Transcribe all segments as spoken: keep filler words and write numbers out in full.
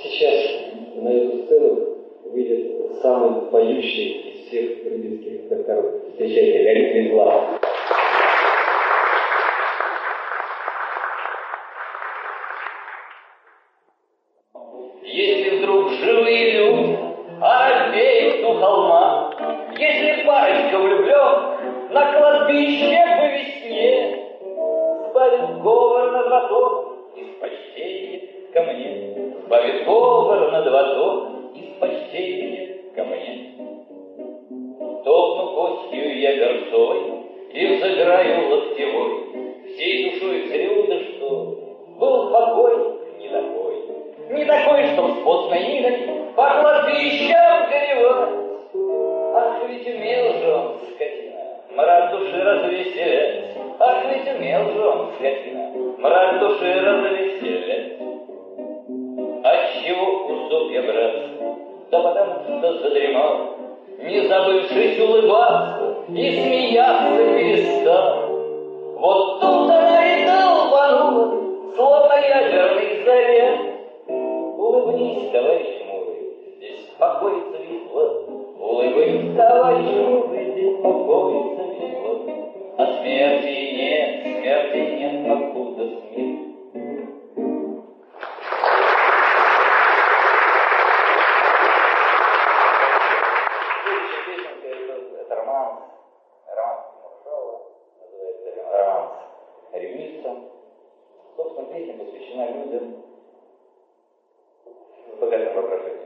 Сейчас на эту сцену выйдет самый поющий из всех рыбинских докторов. Встречайте, Леонид Венеславов. Если вдруг живые люди оробеют у холма, если парочка влюблен на кладбище по весне, сбавит говор над водой из почтения ко мне, сбавит говор над водой из почтения ко мне. Топну костью я горцовой и взыграю локтевой, всей душой зрю, да что был покой не такой. Не такой, чтоб с постной миной по кладбищам горевать. Ах, ведь умел же он, скотина, мрак души развеселять. Ах, ведь умел же он, скотина, мрак души развеселять. Отчего усоп я, братцы? Да потому что задремал, не забывшись улыбаться и смеяться перестал. Вот тут она и долбанула, словно ядерный заряд. Улыбнись, товарищ мудрый, здесь покоится весело. Улыбнись, товарищ мудрый, здесь покоится весело. А смерти нет, смерти нет, покуда смерть. Следующая песенка — это романс. Романс Маршала, называется романс ревниста. Собственно, песня посвящена людям с богатым воображением.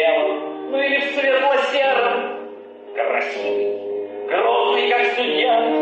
Ну или в светло-сером, красивый, грозный, как судья,